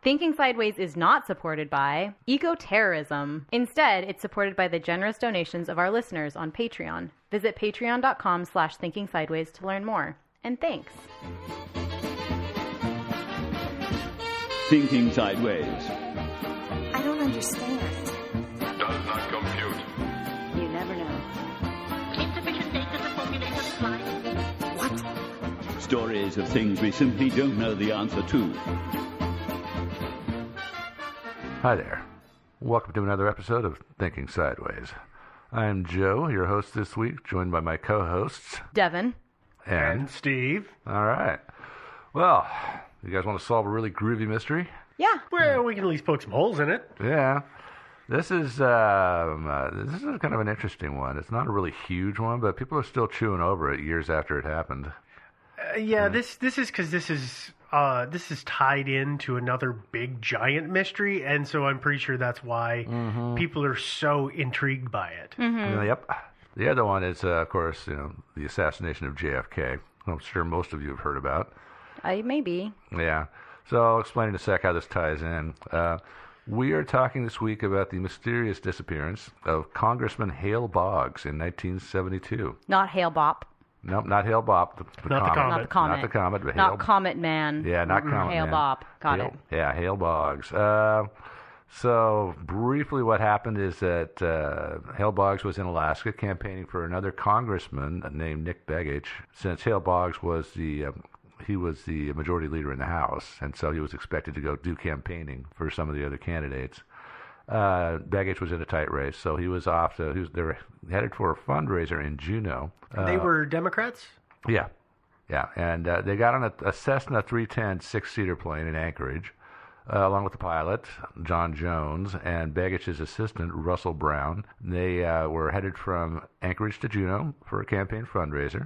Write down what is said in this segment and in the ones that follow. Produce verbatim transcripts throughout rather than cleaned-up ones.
Thinking Sideways is not supported by eco-terrorism. Instead, it's supported by the generous donations of our listeners on Patreon. Visit patreon.com slash thinking sideways to learn more. And thanks. Thinking Sideways. I don't understand. Does not compute. You never know. Insufficient data to formulate a reply. What? Stories of things we simply don't know the answer to. Hi there. Welcome to another episode of Thinking Sideways. I'm Joe, your host this week, joined by my co-hosts, Devin. And, and Steve. All right. Well, you guys want to solve a really groovy mystery? Yeah. Well, we can at least poke some holes in it. Yeah. This is um, uh, this is kind of an interesting one. It's not a really huge one, but people are still chewing over it years after it happened. Uh, yeah, this this is because this is uh, this is tied into another big giant mystery, and so I'm pretty sure that's why Mm-hmm. people are so intrigued by it. Mm-hmm. Uh, Yep. The other one is, uh, of course, you know, the assassination of J F K. I'm sure most of you have heard about. I maybe. Yeah. So I'll explain in a sec how this ties in. Uh, we are talking this week about the mysterious disappearance of Congressman Hale Boggs in nineteen seventy-two. Not Hale Bop. Nope, not Hale Bop. The, the Not the comet. comet. Not the Comet. Not the Comet, but Not Hale. Comet Man. Yeah, not Comet Hale Man. Bop. Got Hale, it. Yeah, Hale Boggs. Uh, so briefly what happened is that uh, Hale Boggs was in Alaska campaigning for another congressman named Nick Begich. Since Hale Boggs was the... Um, he was the majority leader in the House, and so he was expected to go do campaigning for some of the other candidates. Uh, Begich was in a tight race, so he was off to, he was, they were headed for a fundraiser in Juneau. Uh, They were Democrats? Yeah, yeah, and uh, they got on a, a Cessna three ten six-seater plane in Anchorage, uh, along with the pilot, John Jones, and Begich's assistant, Russell Brown. They uh, were headed from Anchorage to Juneau for a campaign fundraiser.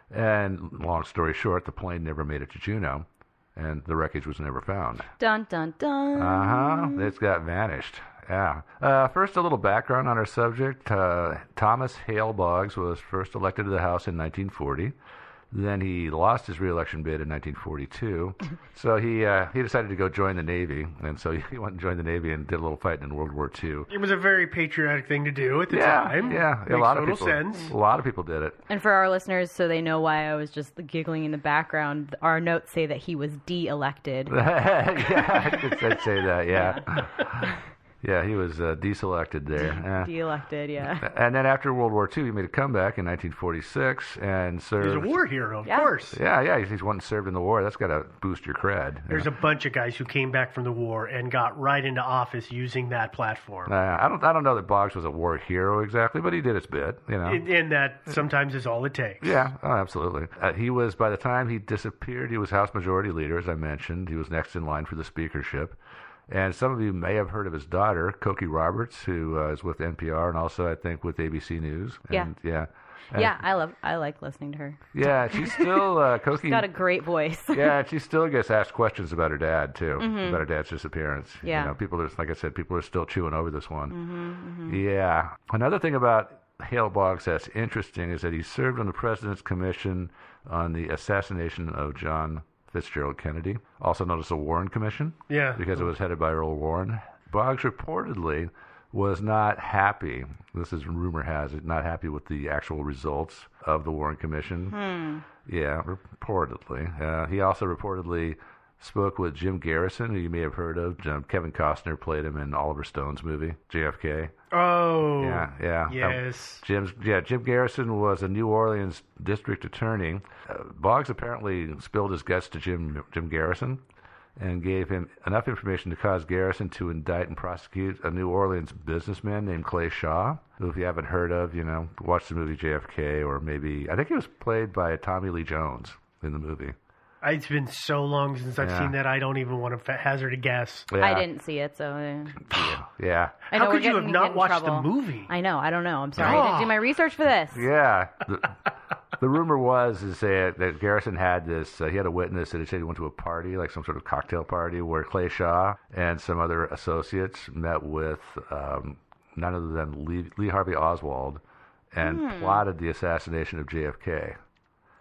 And long story short, the plane never made it to Juneau, and the wreckage was never found. Dun, dun, dun. Uh-huh. It's got vanished. Yeah. Uh, first, a little background on our subject. Uh, Thomas Hale Boggs was first elected to the House in nineteen forty. Then he lost his re-election bid in nineteen forty-two. So he uh, he decided to go join the Navy, and so he went and joined the Navy and did a little fighting in World War Two. It was a very patriotic thing to do at the Yeah, time. yeah. Makes a lot of total people. sense. A lot of people did it. And for our listeners, so they know why I was just giggling in the background, our notes say that he was de-elected. Yeah, I could I'd say that. Yeah. Yeah, he was uh, deselected there. Yeah. De-elected, yeah. And then after World War Two, he made a comeback in nineteen forty-six and served. He's a war hero, of Yeah. course. Yeah, yeah, he's, he's one served in the war. That's got to boost your cred. There's a bunch of guys who came back from the war and got right into office using that platform. Uh, I don't, I don't know that Boggs was a war hero exactly, but he did his bit. You know. And, and that sometimes is all it takes. Yeah, oh, absolutely. Uh, he was, by the time he disappeared, he was House Majority Leader, as I mentioned. He was next in line for the speakership. And some of you may have heard of his daughter, Cokie Roberts, who uh, is with N P R and also, I think, with A B C News. And, Yeah. Yeah. And, Yeah, I love, I like listening to her. Yeah, she's still, uh, Cokie... She's got a great voice. Yeah, she still gets asked questions about her dad, too, about her dad's disappearance. Yeah. You know, people are, like I said, people are still chewing over this one. Mm-hmm, mm-hmm. Yeah. Another thing about Hale Boggs that's interesting is that he served on the President's Commission on the assassination of John Fitzgerald Kennedy, also known as the Warren Commission, Yeah. because it was headed by Earl Warren. Boggs reportedly was not happy, this is rumor has it, not happy with the actual results of the Warren Commission. Hmm. Yeah, reportedly. Uh, he also reportedly spoke with Jim Garrison, who you may have heard of. Jim, Kevin Costner played him in Oliver Stone's movie, J F K. Oh. Yeah, yeah. Yes. Um, Jim's, yeah, Jim Garrison was a New Orleans district attorney. Uh, Boggs apparently spilled his guts to Jim Jim Garrison and gave him enough information to cause Garrison to indict and prosecute a New Orleans businessman named Clay Shaw, who, if you haven't heard of, you know, watch the movie J F K, or maybe, I think he was played by Tommy Lee Jones in the movie. It's been so long since I've Yeah. seen that, I don't even want to hazard a guess. Yeah. I didn't see it, so... Uh, Yeah. Yeah. I How know could we're you have getting- not getting in watched the trouble. movie? I know, I don't know. I'm sorry. I Oh. didn't do my research for this. Yeah. The, the rumor was is that, that Garrison had this, uh, he had a witness that he said he went to a party, like some sort of cocktail party, where Clay Shaw and some other associates met with um, none other than Lee, Lee Harvey Oswald and Hmm. plotted the assassination of J F K.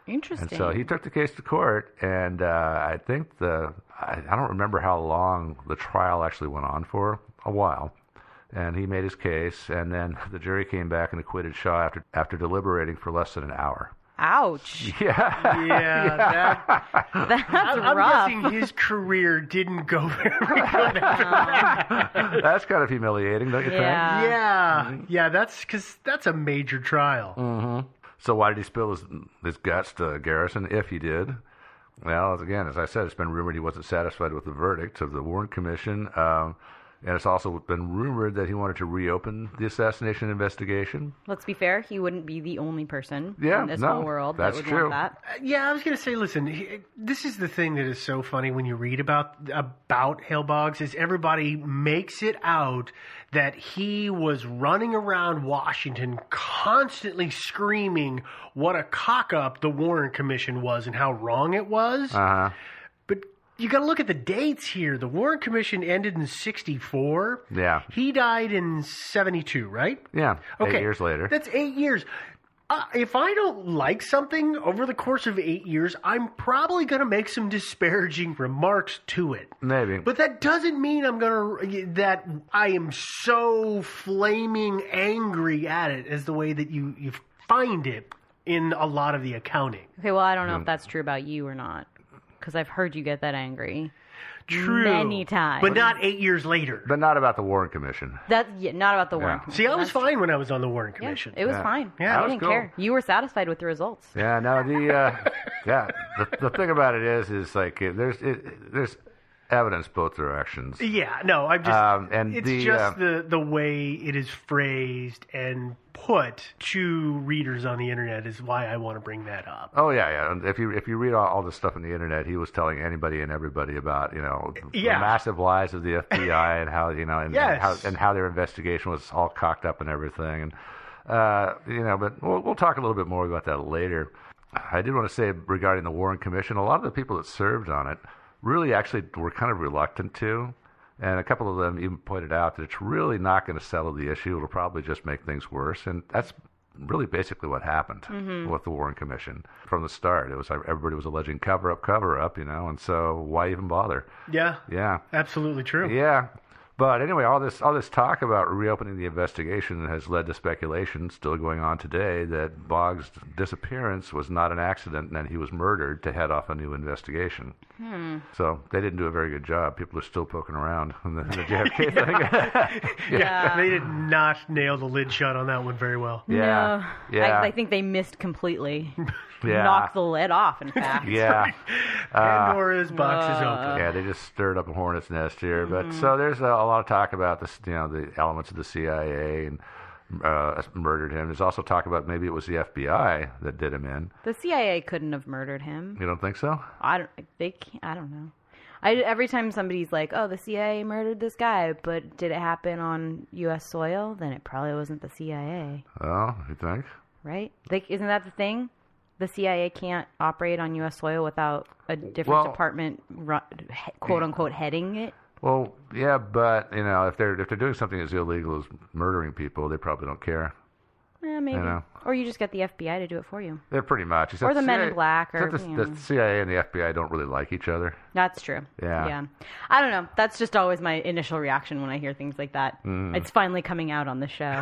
Interesting. And so he took the case to court, and uh, I think the I, I don't remember how long the trial actually went on for, a while. And he made his case, and then the jury came back and acquitted Shaw after after deliberating for less than an hour. Ouch. Yeah. Yeah, that, That's I'm, I'm rough. guessing his career didn't go very good after that. That's kind of humiliating, don't you Yeah. Yeah, yeah, that's because that's a major trial. think? So why did he spill his, his guts to Garrison, if he did? Well, as- again, as I said, it's been rumored he wasn't satisfied with the verdict of the Warren Commission. Um, and it's also been rumored that he wanted to reopen the assassination investigation. Let's be fair, he wouldn't be the only person Yeah, in this no, whole world that's that would true. want that. Uh, Yeah, I was gonna say, listen, he- this is the thing that is so funny when you read about about Hale Boggs is everybody makes it out that he was running around Washington constantly screaming what a cock up the Warren Commission was and how wrong it was. Uh-huh. But you got to look at the dates here. The Warren Commission ended in sixty-four. Yeah. He died in seventy-two, right? Yeah, Okay. eight years later. That's eight years. Uh, if I don't like something over the course of eight years, I'm probably going to make some disparaging remarks to it. Maybe. But that doesn't mean I'm going to, that I am so flaming angry at it as the way that you, you find it in a lot of the accounting. Okay, well, I don't know if that's true about you or not, because I've heard you get that angry. True. Many times. But not eight years later. But not about the Warren Commission. That's yeah, not about the Warren Yeah. Commission. See, I was That's fine when I was on the Warren Yeah, Commission. it was Yeah. fine. Yeah, I that was didn't cool. care. You were satisfied with the results. Yeah, no, the uh, yeah, the, the thing about it is, is like it, there's it, there's evidence both directions. Yeah, no, I'm just. Um, and it's the, just uh, the the way it is phrased and put to readers on the internet is why I want to bring that up. Oh yeah, yeah. And if you if you read all, all the stuff on the internet, he was telling anybody and everybody about you know the Yeah. massive lies of the F B I and how you know and, Yes. and how and how their investigation was all cocked up and everything. And uh, you know, but we'll we'll talk a little bit more about that later. I did want to say regarding the Warren Commission, a lot of the people that served on it really actually were kind of reluctant to. And a couple of them even pointed out that it's really not going to settle the issue. It'll probably just make things worse. And that's really basically what happened with the Warren Commission from the start. It was everybody was alleging cover up, cover up, you know, and so why even bother? Yeah, Yeah. absolutely true. Yeah. But anyway, all this all this talk about reopening the investigation has led to speculation still going on today that Boggs' disappearance was not an accident and that he was murdered to head off a new investigation. Hmm. So they didn't do a very good job. People are still poking around in the, in the J F K thing. Yeah, they did not nail the lid shut on that one very well. Yeah. No, Yeah. I, I think they missed completely. Yeah. Knocked the lid off, in fact. Yeah. Uh, Pandora's box is uh, open. Yeah, they just stirred up a hornet's nest here. But Mm-hmm. so there's a, a lot of talk about this, you know, the elements of the C I A and uh, murdered him. There's also talk about maybe it was the F B I that did him in. The C I A couldn't have murdered him. You don't think so? I don't. They can't. I don't know. I, every time somebody's like, "Oh, the C I A murdered this guy," but did it happen on U S soil? Then it probably wasn't the C I A, Oh, you think? right? Like, isn't that the thing? The C I A can't operate on U S soil without a different Well- department, ru- he- quote unquote, heading it. Well, yeah, but you know, if they're if they're doing something as illegal as murdering people, they probably don't care. Eh, maybe. You know. Or you just get the F B I to do it for you. They're pretty much. Except Or the Men in C I A Black, or, except you the, know. the C I A and the F B I don't really like each other. That's true. Yeah. Yeah. I don't know. That's just always my initial reaction when I hear things like that. Mm. It's finally coming out on the show.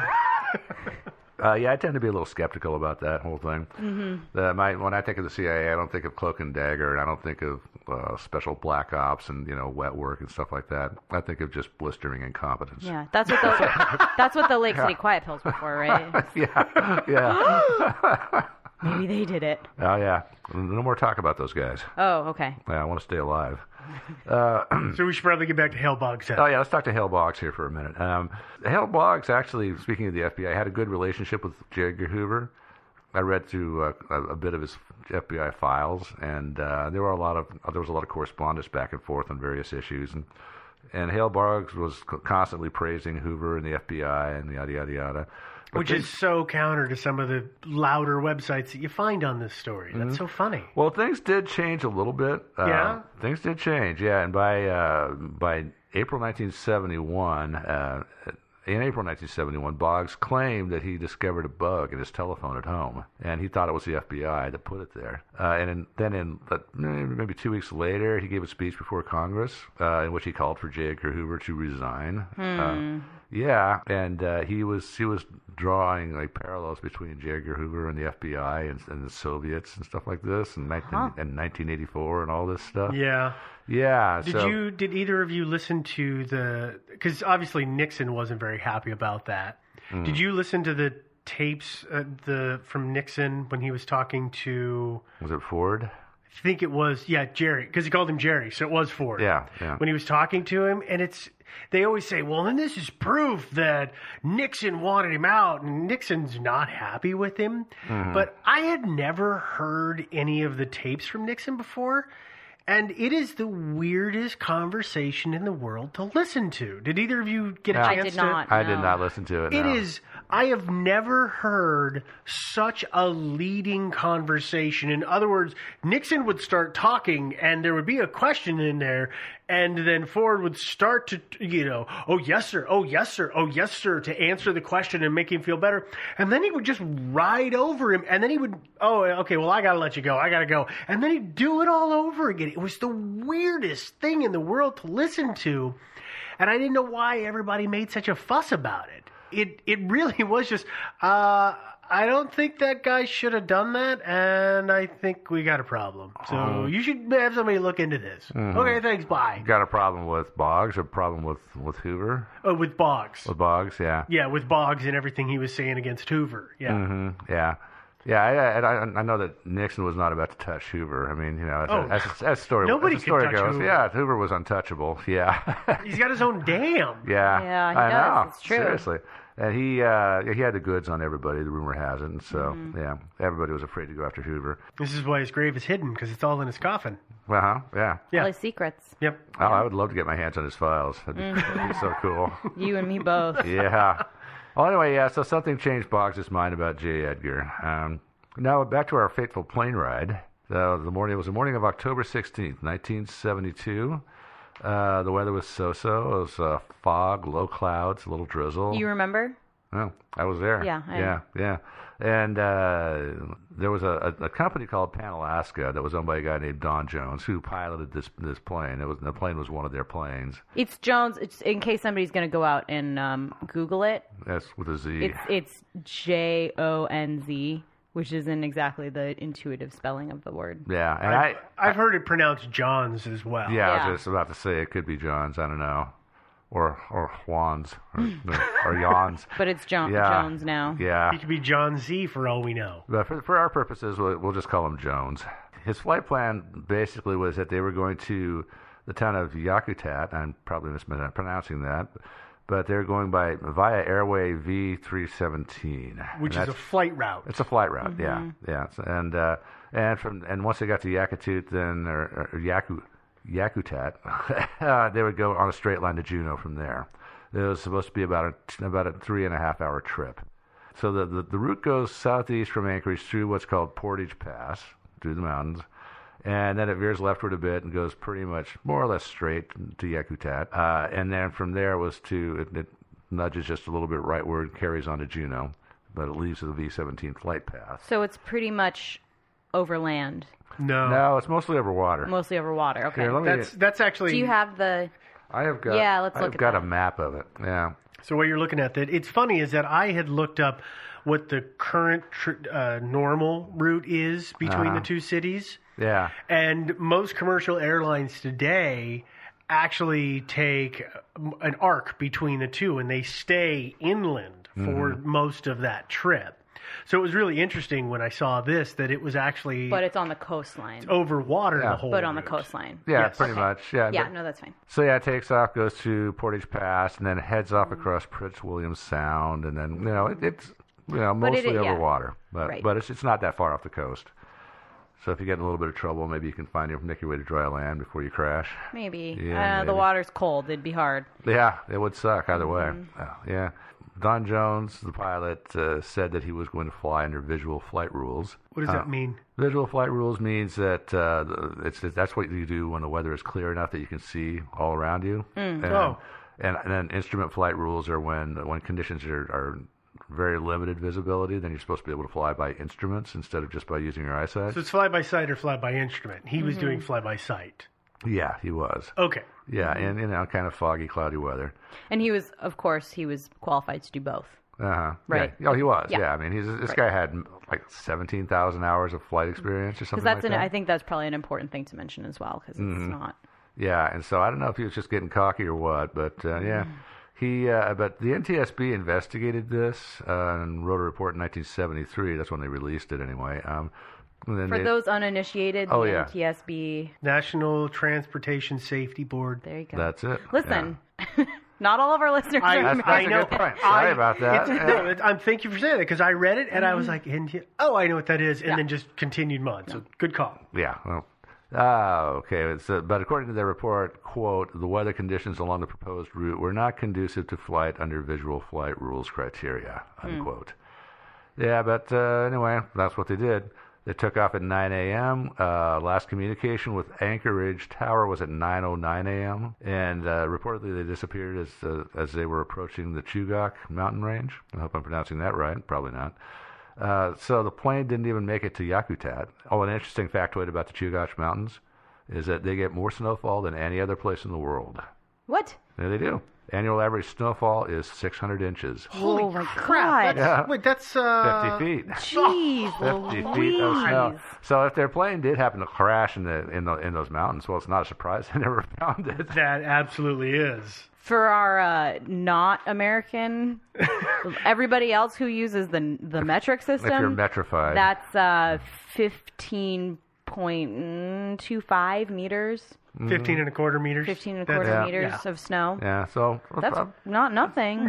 Uh, yeah, I tend to be a little skeptical about that whole thing. Mm-hmm. Uh, my, when I think of the C I A, I don't think of Cloak and Dagger, and I don't think of uh, special black ops and you know wet work and stuff like that. I think of just blistering incompetence. Yeah, that's what the that's what the Lake City Quiet Pills were for, right? yeah, yeah. Maybe they did it. Oh yeah. No more talk about those guys. Oh, okay. Yeah, I want to stay alive. Uh, So we should probably get back to Hale Boggs. Oh, yeah, let's talk to Hale Boggs here for a minute. Um, Hale Boggs, actually, speaking of the F B I, had a good relationship with J. Edgar Hoover. I read through uh, a, a bit of his F B I files, and uh, there were a lot of there was a lot of correspondence back and forth on various issues. And and Hale Boggs was constantly praising Hoover and the F B I and yada yada yada. But Which things- is so counter to some of the louder websites that you find on this story. That's Mm-hmm. so funny. Well, things did change a little bit. Uh, Yeah? Things did change, yeah. And by uh, by April nineteen seventy-one, uh, in April nineteen seventy-one, Boggs claimed that he discovered a bug in his telephone at home, and he thought it was the F B I that put it there. Uh, and in, then in uh, maybe two weeks later, he gave a speech before Congress uh, in which he called for J. Edgar Hoover to resign. Hmm. Uh, yeah, and uh, he was he was drawing like parallels between J. Edgar Hoover and the F B I and, and the Soviets and stuff like this, and, Huh. and nineteen eighty-four and all this stuff. Yeah. Yeah. Did so, you? Did either of you listen to the? Because obviously Nixon wasn't very happy about that. Mm. Did you listen to the tapes uh, the from Nixon when he was talking to? Was it Ford? I think it was yeah Jerry, because he called him Jerry, so it was Ford. Yeah, yeah. When he was talking to him, and it's they always say, well, then this is proof that Nixon wanted him out, and Nixon's not happy with him. Mm-hmm. But I had never heard any of the tapes from Nixon before. And it is the weirdest conversation in the world to listen to. Did either of you get a No. I chance did to? not. I did No. not listen to it. It no. is. I have never heard such a leading conversation. In other words, Nixon would start talking, and there would be a question in there, and then Ford would start to, you know, oh yes sir, oh yes sir, oh yes sir, to answer the question and make him feel better, and then he would just ride over him, and then he would, oh okay, well I gotta let you go, I gotta go, and then he'd do it all over again. It was the weirdest thing in the world to listen to, and I didn't know why everybody made such a fuss about it. It it really was just, uh, I don't think that guy should have done that, and I think we got a problem. So Oh. you should have somebody look into this. Mhm. Okay, thanks, bye. Got a problem with Boggs, a problem with, with Hoover? Oh, with Boggs. With Boggs, yeah. Yeah, with Boggs and everything he was saying against Hoover. Yeah. hmm Yeah. Yeah, I, I, I know that Nixon was not about to touch Hoover. I mean, you know, as, Oh, a, as, a, as story, nobody as the could story touch goes, Hoover. yeah, Hoover was untouchable. Yeah. He's got his own dam. Yeah, Yeah, he I does. know. It's true. Seriously, and he uh, he had the goods on everybody. The rumor has it, and so Mm-hmm. yeah, everybody was afraid to go after Hoover. This is why his grave is hidden, because it's all in his coffin. Uh huh. Yeah. Yeah. All his secrets. Yep. Oh, I would love to get my hands on his files. That'd be, Mm-hmm. that'd be so cool. You and me both. Yeah. Well, anyway, yeah. So something changed Boggs' mind about J. Edgar. Um, now back to our fateful plane ride. Uh, the morning it was the morning of October sixteenth, nineteen seventy-two. Uh, the weather was so-so. It was uh, fog, low clouds, a little drizzle. You remember? Oh, I was there. Yeah, I- yeah, yeah. And uh, there was a, a, a company called Pan Alaska that was owned by a guy named Don Jones who piloted this this plane. It was the plane was one of their planes. It's Jones. It's in case somebody's going to go out and um, Google it. That's with a Z. It's it's J O N Z, which isn't exactly the intuitive spelling of the word. yeah, and I've, I, I've heard it pronounced Johns as well. yeah, I Yeah. was just about to say it could be John's. I don't know, or or Juan's or, or Jan's. But it's jo- Yeah. Jones now. Yeah. He could be John Z for all we know. But for, for our purposes, we'll, we'll just call him Jones. His flight plan basically was that they were going to the town of Yakutat. I'm probably mispronouncing that, but they're going by via Airway V three seventeen, Which And is a that's- flight route. it's a flight route. Yeah, yeah. So- And uh, and from and once they got to Yakutut, then or, or Yaku Yakutat, uh, they would go on a straight line to Juneau from there. It was supposed to be about a about a three and a half hour trip. So the, the, the route goes southeast from Anchorage through what's called Portage Pass, through the mountains, and then it veers leftward a bit and goes pretty much more or less straight to Yakutat. Uh, and then from there was to, it, it nudges just a little bit rightward, carries on to Juneau, but it leaves the V seventeen flight path. So it's pretty much overland, No. No, it's mostly over water. mostly over water. Okay. Here, let me, That's that's actually. Do you have the? I have got, Yeah, let's I've look at got that. a map of it. Yeah. So what you're looking at, that it's funny is that I had looked up what the current tr- uh, normal route is between Uh-huh. the two cities, Yeah. and most commercial airlines today actually take an arc between the two, and they stay inland for Mm-hmm. most of that trip. So it was really interesting when I saw this that it was actually But it's on the coastline. over water Yeah. the whole But on the route. coastline. Yeah, Yes. pretty Okay. much. Yeah. Yeah. but- No, that's fine. So yeah, it takes off, goes to Portage Pass, and then heads off across Prince William Sound, and then you know it, it's you know But it- mostly over yeah. water, but Right. but it's it's not that far off the coast. So if you get in a little bit of trouble, maybe you can find your make your way to dry land before you crash. Maybe. Yeah, uh, The maybe. water's cold. It'd be hard. Yeah, it would suck either way. Mm-hmm. Uh, yeah. Don Jones, the pilot, uh, said that he was going to fly under visual flight rules. What does Uh, that mean? Visual flight rules means that uh, it's that's what you do when the weather is clear enough that you can see all around you. And, Oh. And, and then instrument flight rules are when when conditions are, are very limited visibility, then you're supposed to be able to fly by instruments instead of just by using your eyesight. So it's fly by sight or fly by instrument. He was doing fly by sight. Yeah, he was. Okay. Yeah, and you know, kind of foggy, cloudy weather. And he was, of course, he was qualified to do both. Uh-huh. Right. Yeah. Oh, he was. Yeah. Yeah. I mean, he's this Right. guy had like seventeen thousand hours of flight experience or Because something that's like an, that. I think that's probably an important thing to mention as well, because it's not. Yeah, and so I don't know if he was just getting cocky or what, but uh, yeah. He, uh, but the N T S B investigated this uh, and wrote a report in nineteen seventy-three. That's when they released it anyway. Um, and then For they- those uninitiated, Oh, the yeah. N T S B, National Transportation Safety Board. there you go. That's it. Listen, not all of our listeners I, are That's- I a know. good point. Sorry I- about that. it's- no, it, I'm thank you for saying that because I read it and I was like, and, oh, I know what that is, and Yeah. then just continued on. So good call. Yeah, well, ah, okay. It's, uh, but according to their report, quote, the weather conditions along the proposed route were not conducive to flight under visual flight rules criteria, unquote. Yeah, but uh, anyway, that's what they did. They took off at nine a.m. Uh, last communication with Anchorage Tower was at nine oh nine a.m. And uh, reportedly they disappeared as uh, as they were approaching the Chugach mountain range. I hope I'm pronouncing that right. Probably not. Uh, so the plane didn't even make it to Yakutat. Oh, an interesting factoid about the Chugach Mountains is that they get more snowfall than any other place in the world. What? Yeah, they do. Annual average snowfall is six hundred inches. Holy Oh, my crap! God. That's, Yeah. Wait, that's uh, fifty feet. Jeez, fifty feet of snow. Louise. So if their plane did happen to crash in the in the in those mountains, well, it's not a surprise they never found it. That absolutely is. For our uh, not American, everybody else who uses the the metric system, If you're metrified, that's uh, fifteen point two five meters, Fifteen and a quarter meters. fifteen and a That's- quarter Yeah. meters yeah. of snow. yeah. So That's not nothing.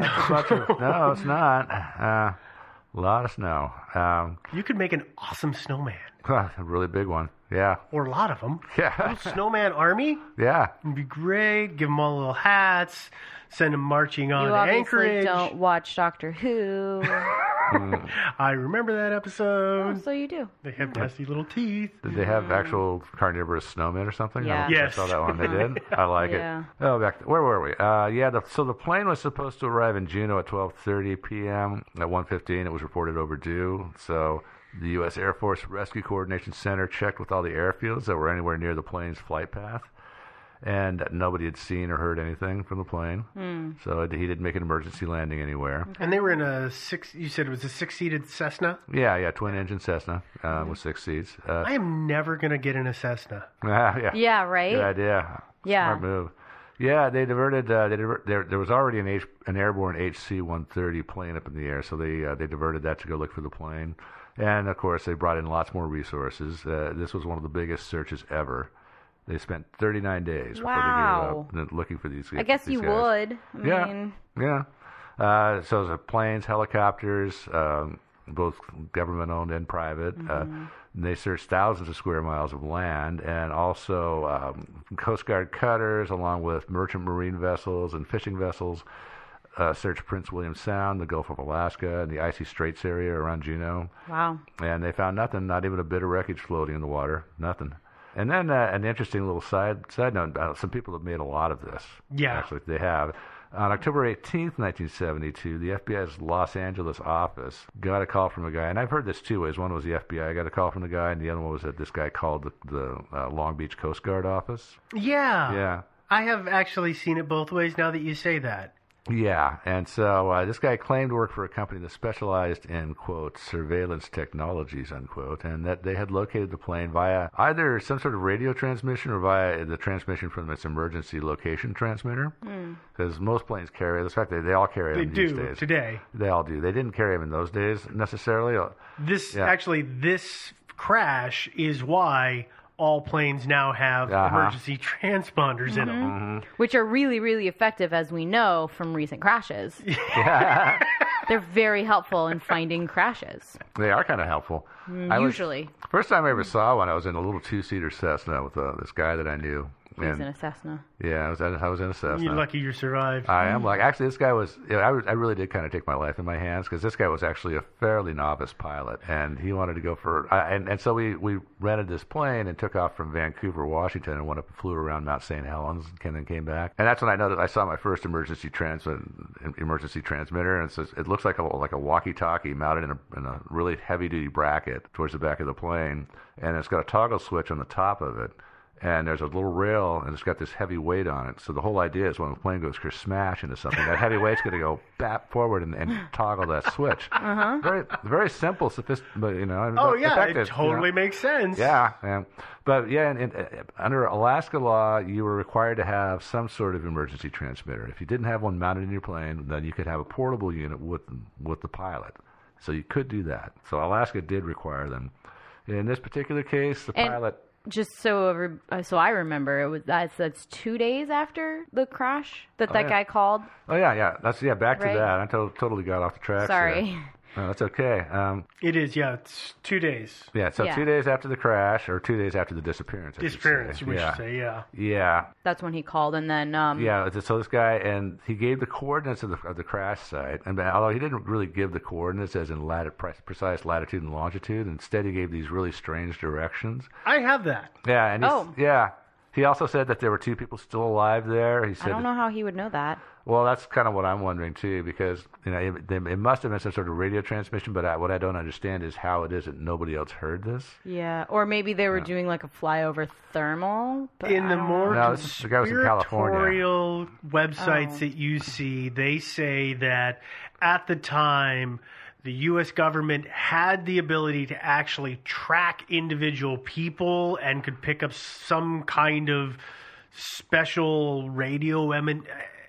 no, it's not. Uh, a lot of snow. Um, You could make an awesome snowman, a really big one. Yeah, or a lot of them. yeah, Snowman army yeah. would be great. Give them all little hats. Send them marching on You to obviously Anchorage. don't watch Doctor Who, I remember that episode. so you do. They have nasty little teeth. Did they have actual carnivorous snowmen or something? Yeah. I don't think Yes. I saw that one. They did. I like Yeah. it. Oh, back. To, where were we? Uh, yeah. The, so the plane was supposed to arrive in Juneau at twelve thirty p.m. At one fifteen, it was reported overdue. So the U S Air Force Rescue Coordination Center checked with all the airfields that were anywhere near the plane's flight path, and nobody had seen or heard anything from the plane. So it, he didn't make an emergency landing anywhere. And they were in a six. You said it was a six-seated Cessna. Yeah, yeah. Twin-engine Cessna uh, with six seats. Uh, I am never gonna get in a Cessna. yeah. Yeah, right. Good idea. Yeah. Smart move. Yeah, they diverted. Uh, they diver- there, there was already an H, an airborne H C one thirty plane up in the air, so they uh, they diverted that to go look for the plane. And of course, they brought in lots more resources. Uh, this was one of the biggest searches ever. They spent thirty-nine days Wow. before they gave up looking for these. I guess these you guys. would. I Yeah, mean, yeah. Uh, so it was planes, helicopters, um, both government-owned and private. Uh, they searched thousands of square miles of land, and also um, Coast Guard cutters, along with merchant marine vessels and fishing vessels, uh, searched Prince William Sound, the Gulf of Alaska, and the icy Straits area around Juneau. wow. And they found nothing, not even a bit of wreckage floating in the water, nothing. And then uh, an interesting little side side note, uh, some people have made a lot of this. Yeah. Actually, they have. On October eighteenth, nineteen seventy-two, the F B I's Los Angeles office got a call from a guy, and I've heard this two ways. One was the F B I got a call from the guy, and the other one was that this guy called the, the uh, Long Beach Coast Guard office. Yeah. Yeah. I have actually seen it both ways now that you say that. Yeah, and so uh, this guy claimed to work for a company that specialized in, quote, surveillance technologies, unquote, and that they had located the plane via either some sort of radio transmission or via the transmission from its emergency location transmitter. Because most planes carry, the fact that they all carry They them these do days. today. They all do. They didn't carry them in those days necessarily. This Yeah. actually, this crash is why all planes now have Uh-huh. emergency transponders in them. Which are really, really effective, as we know from recent crashes. They're very helpful in finding crashes, They are kind of helpful. I was- usually. First time I ever saw one, I was in a little two-seater Cessna with uh, this guy that I knew. He was And- in a Cessna. Yeah, I was, I was in a Cessna. You're lucky you survived. I am like actually this guy was you know, I, was- I really did kind of take my life in my hands because this guy was actually a fairly novice pilot and he wanted to go for I, and and so we we rented this plane and took off from Vancouver, Washington, and went up and flew around Mount Saint Helens and then came back. And that's when I noticed I saw my first emergency trans emergency transmitter, and it says it looks like a like a walkie-talkie mounted in a in a really heavy duty bracket towards the back of the plane, and it's got a toggle switch on the top of it. And there's a little rail, and it's got this heavy weight on it. So the whole idea is when the plane goes smash into something, that heavy weight's going to go bap forward and, and toggle that switch. Uh-huh. Very, very simple, sophisticated, but you know. Oh yeah, effective, it totally you know? makes sense. Yeah, yeah. But yeah, and, and, uh, under Alaska law, you were required to have some sort of emergency transmitter. If you didn't have one mounted in your plane, then you could have a portable unit with with the pilot. So you could do that. So Alaska did require them. In this particular case, the And- pilot. Just so every- uh, so I remember, it was that's that's two days after the crash that that yeah. guy called. Oh yeah, yeah. That's yeah. Back Right. to that. I to- totally got off the track. Sorry. No, that's okay. Um, It is, yeah. It's two days. yeah. So Yeah. two days after the crash, or two days after the disappearance. I should Disappearance, say. we yeah. should say, yeah. Yeah. That's when he called, and then um, Yeah, it's- so this guy, and he gave the coordinates of the, of the crash site, and although he didn't really give the coordinates as in lati- pre- precise latitude and longitude, instead he gave these really strange directions. I have that. Yeah, and he's, Oh. yeah, he also said that there were two people still alive there. He said, I don't know how he would know that. well, that's kind of what I'm wondering too, because you know it, it must have been some sort of radio transmission, but I, what I don't understand is how it is that nobody else heard this. Yeah, or maybe they were doing like a flyover thermal. But In I the don't more No, this- the guy was in California. conspiratorial websites Oh. that you see, they say that at the time, the U S government had the ability to actually track individual people and could pick up some kind of special radio emin.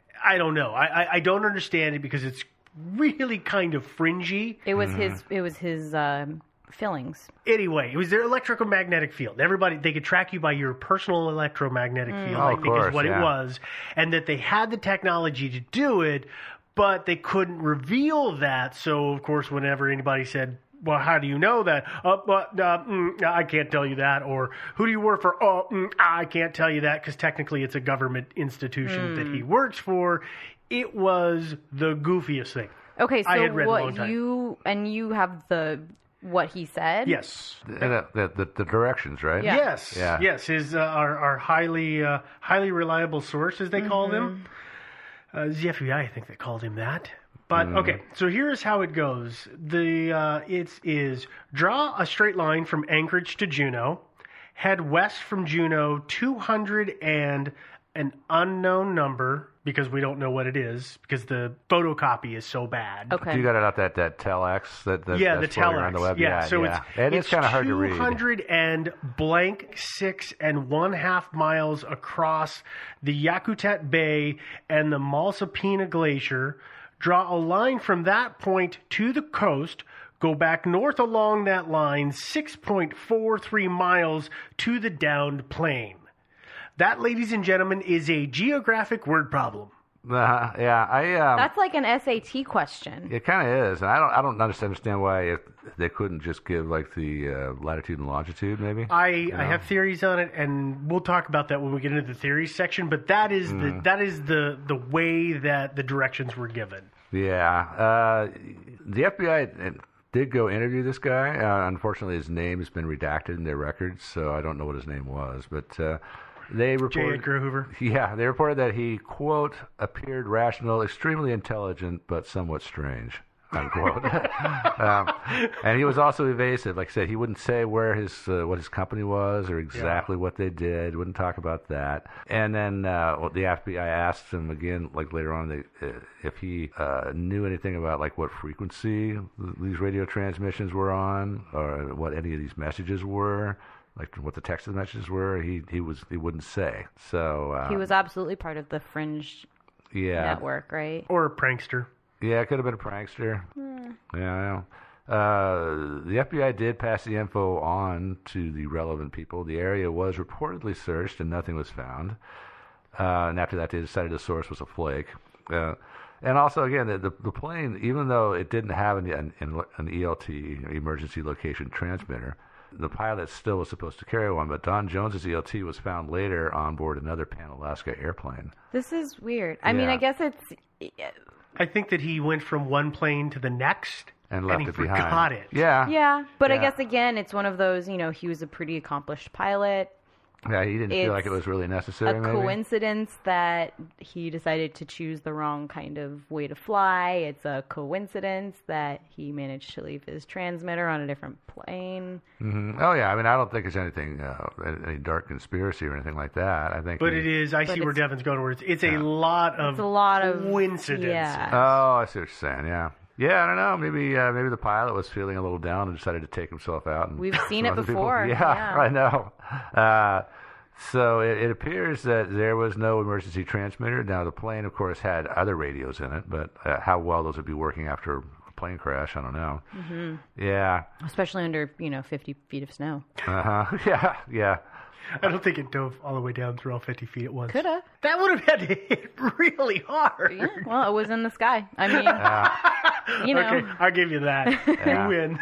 I don't know. I, I, I don't understand it because it's really kind of fringy. It was Mm-hmm. his. It was his um, fillings. Anyway, it was their electromagnetic field. Everybody, they could track you by your personal electromagnetic field, Oh, I of think course, is what yeah. it was. And that they had the technology to do it, but they couldn't reveal that. So, of course, whenever anybody said, well, how do you know that? Uh, but, uh, mm, I can't tell you that. Or, who do you work for? Oh, mm, I can't tell you that because technically it's a government institution that he works for. It was the goofiest thing. Okay, so I had read a long what time. you and you have the what he said. Yes. And the, the, the, the directions, right? Yeah. Yes, Yeah. yes, his uh, our, our highly uh, highly reliable source, as they call them. Uh, the F B I, I think they called him that. But okay, so here's how it goes. The uh, it is draw a straight line from Anchorage to Juneau, head west from Juneau two hundred and an unknown number because we don't know what it is because the photocopy is so bad. Okay. You got it out that that telex that, that Yeah, that's the floating around telex. the web. Yeah, so yeah. it's it is it's kind of hard to read. two hundred and blank six and one half miles across the Yakutat Bay and the Malsapina Glacier. Draw a line from that point to the coast. Go back north along that line, six point four three miles to the downed plain. That, ladies and gentlemen, is a geographic word problem. Uh, yeah, I. Um, That's like an S A T question. it kind of is, and I don't. I don't understand why if they couldn't just give like the uh, latitude and longitude, maybe. I, I have theories on it, and we'll talk about that when we get into the theories section. But that is the that is the the way that the directions were given. Yeah, uh, the F B I did go interview this guy. Uh, unfortunately, his name has been redacted in their records, so I don't know what his name was. But uh, they J. reported, Edgar Hoover. yeah, they reported that he quote appeared rational, extremely intelligent, but somewhat strange. Unquote. um, and he was also evasive. Like I said, he wouldn't say where his uh, what his company was or exactly what they did. Wouldn't talk about that. And then uh, the F B I asked him again, like later on, they, uh, if he uh, knew anything about like what frequency these radio transmissions were on, or what any of these messages were, like what the text of the messages were. He he was he wouldn't say. So uh, He was absolutely part of the Fringe yeah. network, right? Or a prankster. Yeah, it could have been a prankster. Yeah, I know. Uh, the F B I did pass the info on to the relevant people. The area was reportedly searched and nothing was found. Uh, and after that, they decided the source was a flake. Uh, and also, again, the, the, the plane, even though it didn't have an, an, an E L T, emergency location transmitter, The pilot still was supposed to carry one, but Don Jones's E L T was found later on board another Pan Alaska airplane. This is weird. I mean, Yeah. I guess it's... I think that he went from one plane to the next And left he it behind. forgot it. Yeah. Yeah, but I Yeah. guess, again, it's one of those, you know, he was a pretty accomplished pilot. Yeah, he didn't feel like it It's was really necessary, A maybe. coincidence that he decided to choose the wrong kind of way to fly. It's a coincidence that he managed to leave his transmitter on a different plane. Mm-hmm. Oh, yeah. I mean, I don't think it's anything, uh, any dark conspiracy or anything like that. I think. But he- it is. I But see where it's- Devin's going. Where it's, it's a Yeah. lot of It's a lot of coincidences. yeah. Oh, I see what you're saying. Yeah. Yeah, I don't know. Maybe uh, maybe the pilot was feeling a little down and decided to take himself out. And We've seen some it other people- before, Yeah, yeah. I know. Uh, so it, it appears that there was no emergency transmitter. Now, the plane, of course, had other radios in it, but uh, how well those would be working after a plane crash, I don't know. Mm-hmm. Yeah. Especially under, you know, fifty feet of snow. Uh-huh. Yeah, yeah. I don't think it dove all the way down through all fifty feet at once. Could have. That would have had to hit really hard. Yeah, well, it was in the sky. I mean, you know. Okay, I'll give you that. Yeah. You win.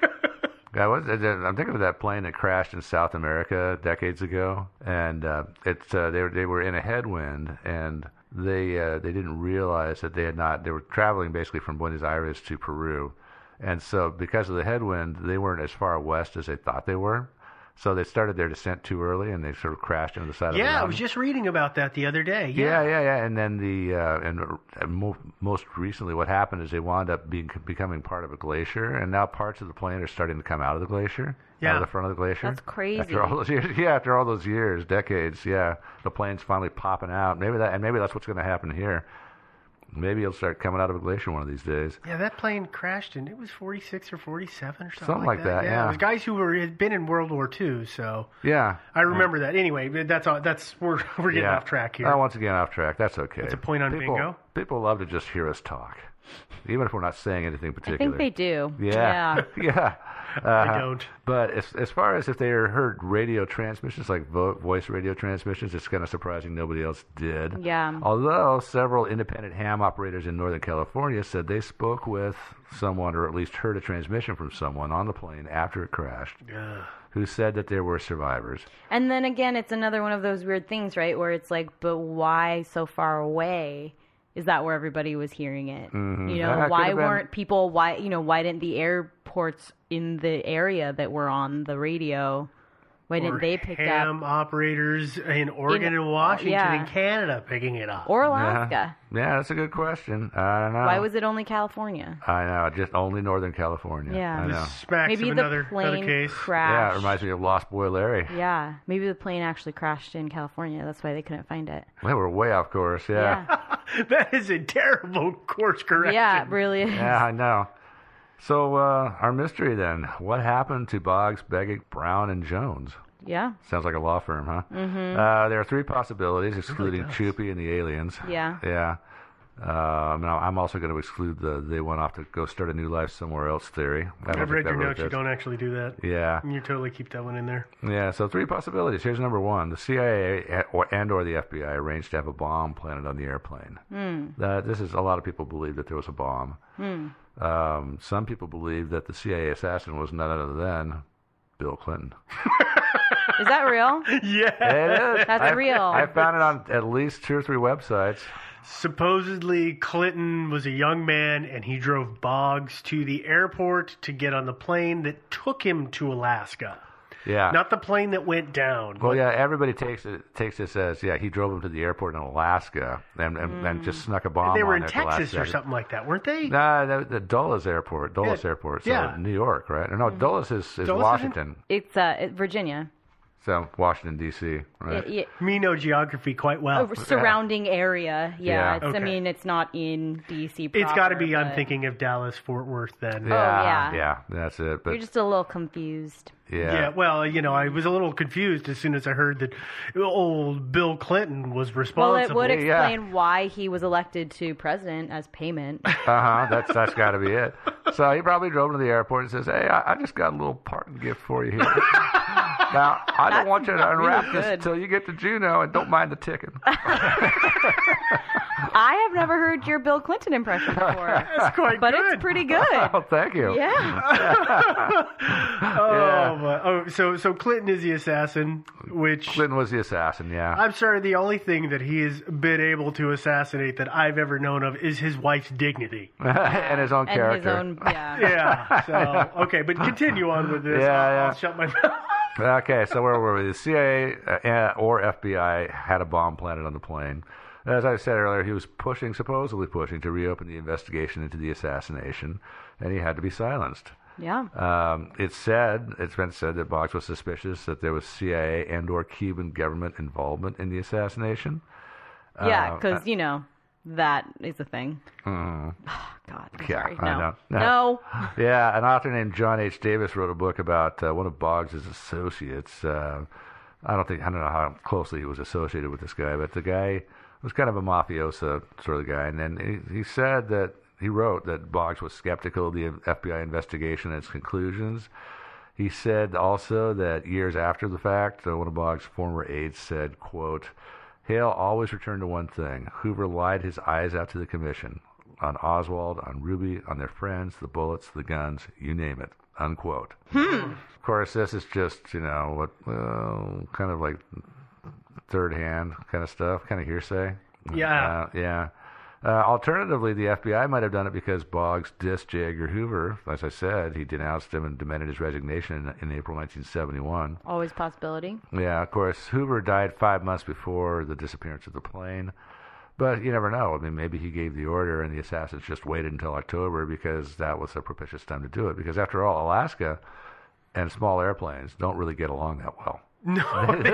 I was, I'm thinking of that plane that crashed in South America decades ago, and uh, it's uh, they were they were in a headwind, and they uh, they didn't realize that they had not they were traveling basically from Buenos Aires to Peru, and so because of the headwind, they weren't as far west as they thought they were, so they started their descent too early, and they sort of crashed into the side of the Yeah, I mountain. was just reading about that the other day. Yeah, Yeah. yeah, yeah. And then the uh, and uh, mo- most recently, what happened is they wound up being becoming part of a glacier, and now parts of the plane are starting to come out of the glacier, Yeah. out of the front of the glacier. That's crazy. After all those years, yeah, after all those years, decades, yeah, the plane's finally popping out. Maybe that, and maybe that's what's going to happen here. Maybe it'll start coming out of a glacier one of these days. Yeah, that plane crashed and it was forty-six or forty-seven or something, Something like that, yeah. It was guys who were had been in World War Two, so Yeah, I remember that. Anyway, that's all. That's we're we're getting yeah. off track here. Oh, once again, off track. That's okay. It's a point on people, bingo. People love to just hear us talk, even if we're not saying anything I particular. think they do. Yeah, yeah. Uh, I don't. But as as far as if they heard radio transmissions, like vo- voice radio transmissions, it's kind of surprising nobody else did. Yeah. Although several independent ham operators in Northern California said they spoke with someone, or at least heard a transmission from someone on the plane after it crashed, Ugh. who said that there were survivors. And then again, it's another one of those weird things, right? Where it's like, but why so far away? Is that where everybody was hearing it? Mm-hmm. You That know, could why have been- weren't people? Why you know? Why didn't the airports in the area that were on the radio? Why Or didn't they pick ham up? operators in Oregon In- and Washington yeah. and Canada picking it up? Or Alaska? Yeah. yeah, that's a good question. I don't know. Why was it only California? I know, just only Northern California. Yeah. I know. This smacks Maybe of the another, plane another case. crashed. Yeah, it reminds me of Lost Boy Larry. Yeah, maybe the plane actually crashed in California. That's why they couldn't find it. Well, we're way off course. Yeah. Yeah, That is a terrible course correction. yeah, it really is. Yeah, I know. So, uh, our mystery then. What happened to Boggs, Begich, Brown, and Jones? Yeah, Sounds like a law firm, huh? Mm-hmm. Uh, there are three possibilities, excluding does. Chupi and the aliens. yeah. Yeah. Uh, now, I'm also going to exclude the they went off to go start a new life somewhere else theory. I don't I've think read that your really notes. You fits. don't actually do that. Yeah. You totally keep that one in there. Yeah, so three possibilities. Here's number one. The C I A or, and or the F B I arranged to have a bomb planted on the airplane. Hmm. Uh, this is a lot of people believe that there was a bomb. Um, some people believe that the C I A assassin was none other than Bill Clinton. Is that real? Yeah. It is. That's I, real. I found it on at least two or three websites. Supposedly, Clinton was a young man and he drove Boggs to the airport to get on the plane that took him to Alaska. Yeah. Not the plane that went down. Well, yeah, everybody takes it takes this as yeah he drove him to the airport in Alaska and and, and just snuck a bomb. They were on in there at the Texas last or second. something like that, weren't they? Nah, the, the Dulles Airport, Dulles Yeah. Airport, so Yeah. New York, right? Or no, Dulles is, is Dulles is in- Washington, It's uh, it- Virginia. so Washington D C, right? It- it- Me know geography quite well. a surrounding area. Yeah, Yeah. It's, Okay. I mean, it's not in D C It's got to proper, be, I'm but thinking of Dallas, Fort Worth then. yeah, yeah. yeah, that's it. But You're just a little confused. yeah, Yeah, well, you know, I was a little confused as soon as I heard that old Bill Clinton was Well, responsible. it would Yeah. explain why he was elected to president as payment. uh huh. That's that's got to be it. So he probably drove him to the airport and says, "Hey, I, I just got a little parting gift for you here." Now, I don't want you to unwrap really this good. until you get to Juneau, and don't mind the ticking. I have never heard your Bill Clinton impression before. That's quite But good. it's pretty good. Oh, thank you. Yeah. Oh, Yeah. my- oh, so so Clinton is the assassin, which Clinton was the assassin, yeah. I'm sorry, the only thing that he has been able to assassinate that I've ever known of is his wife's dignity. and his own And character. his own, yeah. Yeah. So okay, but continue on with this. Yeah, I'll, yeah. I'll shut my mouth. Okay, so where were we? The C I A uh, or F B I had a bomb planted on the plane. As I said earlier, he was pushing, supposedly pushing, to reopen the investigation into the assassination, and he had to be silenced. Yeah. Um, it's said, it's been said that Boggs was suspicious that there was C I A and or Cuban government involvement in the assassination. Yeah, Uh, because, you know, that is a thing. Mm. God, I'm Yeah, sorry. I No. know. No. Yeah, an author named John H. Davis wrote a book about uh, one of Boggs' associates. Uh, I don't think I don't know how closely he was associated with this guy, but the guy was kind of a mafiosa sort of guy. And then he, he said that he wrote that Boggs was skeptical of the F B I investigation and its conclusions. He said also that years after the fact, uh, one of Boggs' former aides said, quote, Hale always returned to one thing. Hoover lied his eyes out to the commission. On Oswald, on Ruby, on their friends, the bullets, the guns, you name it. Unquote. Hmm. Of course, this is just, you know, what, well, kind of like third hand kind of stuff, kind of hearsay. Yeah. Uh, yeah. Uh, alternatively, the F B I might have done it because Boggs dissed J. Edgar Hoover. As I said, he denounced him and demanded his resignation in, in April nineteen seventy-one. Always possibility. Yeah, of course, Hoover died five months before the disappearance of the plane. But you never know. I mean, maybe he gave the order and the assassins just waited until October because that was a propitious time to do it. Because after all, Alaska and small airplanes don't really get along that well. No.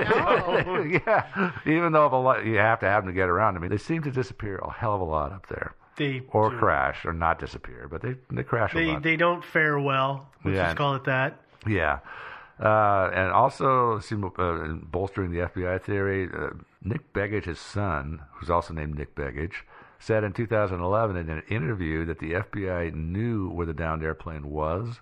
Yeah, even though if a lot, you have to have them to get around. I mean, they seem to disappear a hell of a lot up there. They Or do. crash, or not disappear, but they they crash a They lot. they don't fare well. Let's Yeah. just call it that. Yeah. Uh, and also, see, uh, bolstering the F B I theory, uh, Nick Begage's son, who's also named Nick Begage, said in two thousand eleven in an interview that the F B I knew where the downed airplane was,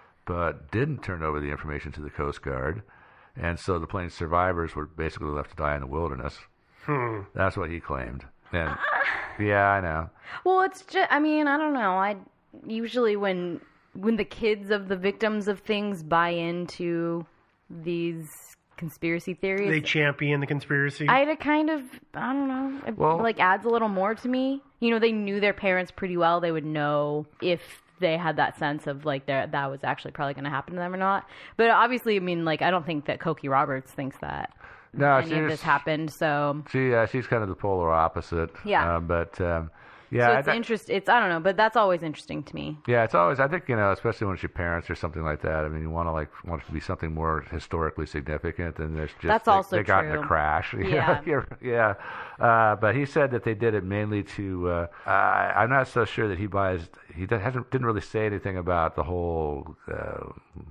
but didn't turn over the information to the Coast Guard. And so the plane's survivors were basically left to die in the wilderness. Hmm. That's what he claimed. And yeah, I know. Well, it's just, I mean, I don't know. I usually when when the kids of the victims of things buy into these conspiracy theories, They champion the conspiracy. I it kind of, I don't know, it Well- like adds a little more to me. You know, they knew their parents pretty well. They would know if they had that sense of like that that was actually probably going to happen to them or not. But obviously, I mean, like I don't think that Cokie Roberts thinks that No, any of she's, this happened. So, she, uh, she's kind of the polar opposite. Yeah. Uh, but, um, yeah. so I it's th- interest. It's I don't know, but that's always interesting to me. Yeah, it's always. I think you know, especially when it's your parents or something like that. I mean, you want to like want it to be something more historically significant than there's just. That's they, also they got in true. a crash. Yeah. yeah. yeah. Uh, but he said that they did it mainly to. Uh, I, I'm not so sure that he buys. He hasn't didn't really say anything about the whole uh,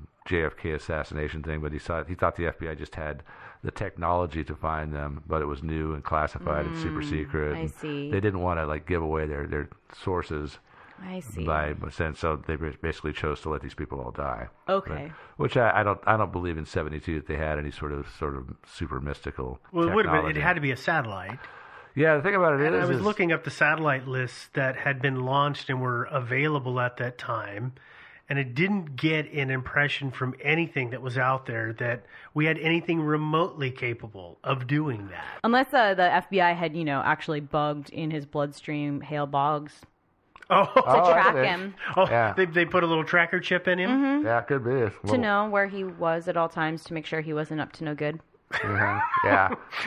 J F K assassination thing, but he saw he thought the F B I just had the technology to find them, but it was new and classified and super secret. I and see. They didn't want to like give away their their sources. I see. By sense, so they basically chose to let these people all die. Okay. But, which I, I don't, I don't believe in seventy-two that they had any sort of, sort of super mystical. well, it would have been. technology. It had to be a satellite. Yeah, the thing about it And is, I was is- looking up the satellite lists that had been launched and were available at that time, and it didn't get an impression from anything that was out there that we had anything remotely capable of doing that. Unless uh, the F B I had, you know, actually bugged in his bloodstream Hale Boggs Oh, to Oh, track okay. him, oh Yeah. they, they put a little tracker chip in him? yeah, it could be. It's a to little- know where he was at all times to make sure he wasn't up to no good. Mhm. Yeah,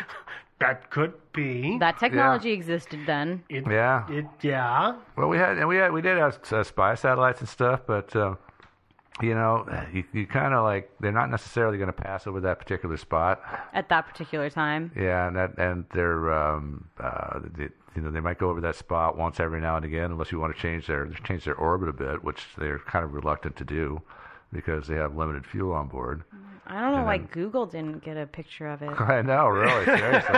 That could be. That technology existed then. It, yeah. It, yeah. Well, we had, and we had, we did have uh, spy satellites and stuff, but uh, you know, you, you kind of like they're not necessarily going to pass over that particular spot. At that particular time. Yeah, and that, and they're um, uh, they, you know, they might go over that spot once every now and again, unless you want to change their change their orbit a bit, which they're kind of reluctant to do because they have limited fuel on board. I don't know And why then- Google didn't get a picture of it. I know, really, seriously.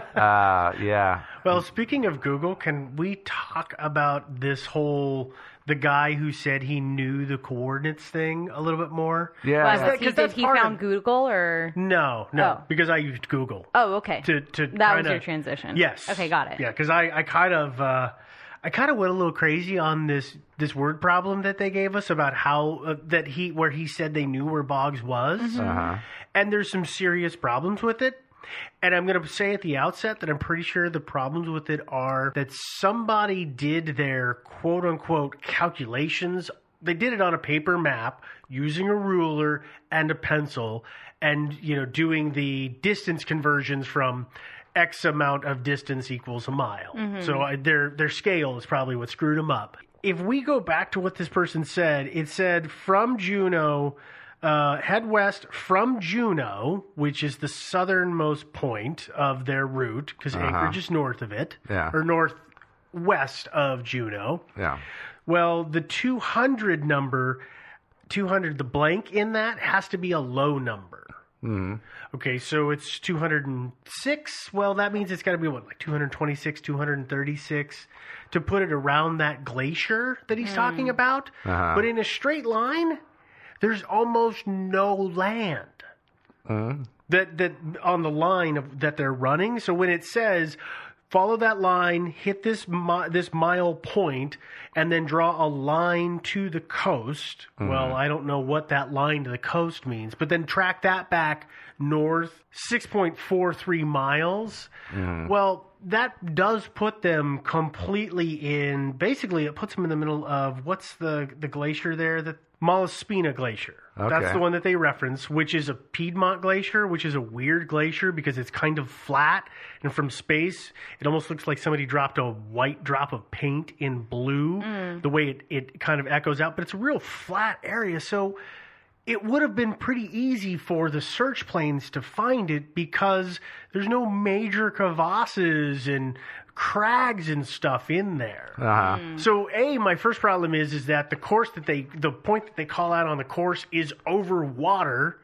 uh, yeah. Well, speaking of Google, can we talk about this whole the guy who said he knew the coordinates thing a little bit more? Yeah. Why, yeah. was he, 'cause did that's he part found of- Google or? No, no, Oh. because I used Google. Oh, okay. To to that was kinda- your transition. Yes. Okay, got it. Yeah, because I, I kind of uh, I kind of went a little crazy on this this word problem that they gave us about how uh, that he where he said they knew where Boggs was, Uh-huh. and there's some serious problems with it. And I'm going to say at the outset that I'm pretty sure the problems with it are that somebody did their quote unquote calculations. They did it on a paper map using a ruler and a pencil and, you know, doing the distance conversions from X amount of distance equals a mile. So I, their their scale is probably what screwed them up. If we go back to what this person said, it said from Juneau, uh, head west from Juneau, which is the southernmost point of their route, because Uh-huh. Anchorage is north of it, Yeah. or northwest of Juneau. Yeah. Well, the two hundred number, two hundred, the blank in that has to be a low number. Mm-hmm. Okay, so it's two hundred six. Well, that means it's got to be what, like two hundred twenty-six, two hundred thirty-six to put it around that glacier that he's talking about. Uh-huh. But in a straight line, there's almost no land Mm-hmm. that that on the line of, that they're running. So when it says follow that line, hit this mi- this mile point, and then draw a line to the coast. Well, I don't know what that line to the coast means, but then track that back north six point four three miles. Well, that does put them completely in. Basically, it puts them in the middle of what's the the glacier there? The Malaspina Glacier. That's Okay. the one that they reference, which is a Piedmont glacier, which is a weird glacier because it's kind of flat, and from space, it almost looks like somebody dropped a white drop of paint in blue, the way it, it kind of echoes out, but it's a real flat area, so it would have been pretty easy for the search planes to find it because there's no major crevasses and crags and stuff in there. Uh-huh. So, A, my first problem is is that the course that they, the point that they call out on the course is over water,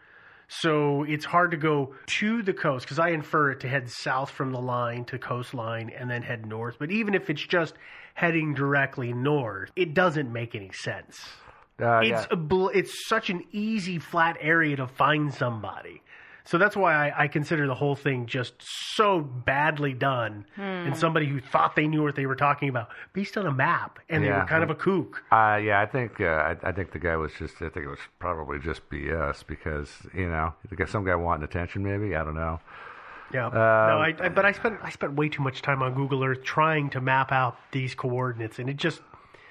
so it's hard to go to the coast because I infer it to head south from the line to coastline and then head north. But even if it's just heading directly north, it doesn't make any sense. Uh, It's yeah. a bl- it's such an easy flat area to find somebody. So that's why I, I consider the whole thing just so badly done, and somebody who thought they knew what they were talking about based on a map, and they Yeah. were kind of a kook. Uh, yeah, I think uh, I, I think the guy was just. I think it was probably just B S because you know, I think some guy wanting attention. Maybe I don't know. Yeah, Uh, no, I, I, but I spent I spent way too much time on Google Earth trying to map out these coordinates, and it just